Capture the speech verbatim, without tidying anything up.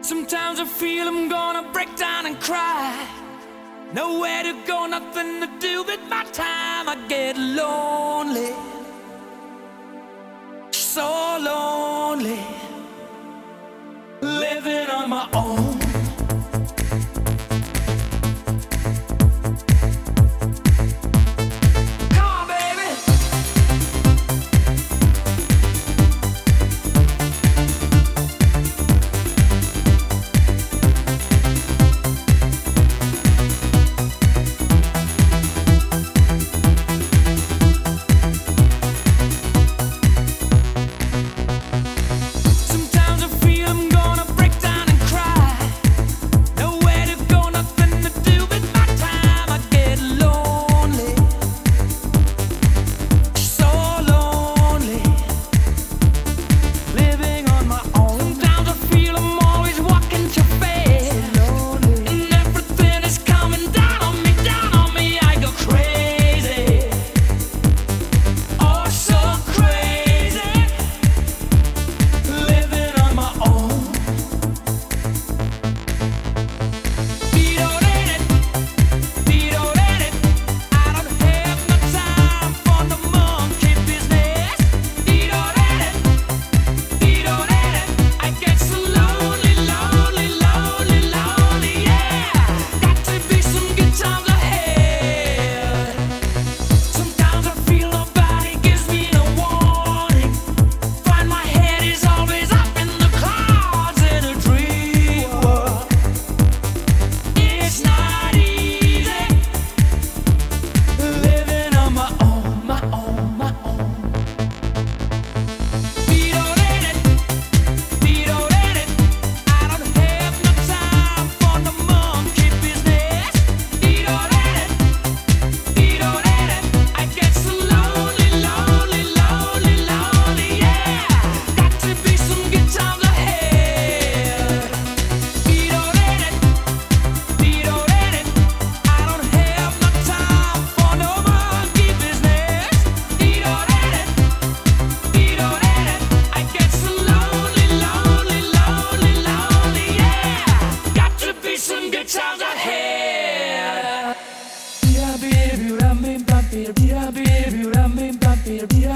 Sometimes I feel I'm gonna break down and cry. Nowhere to go, nothing to do with my time. I get lonely, so lonely, living on my own. Sounds ahead. Be a baby, ram bim bam, be a be a baby, ram bim bam, be a be a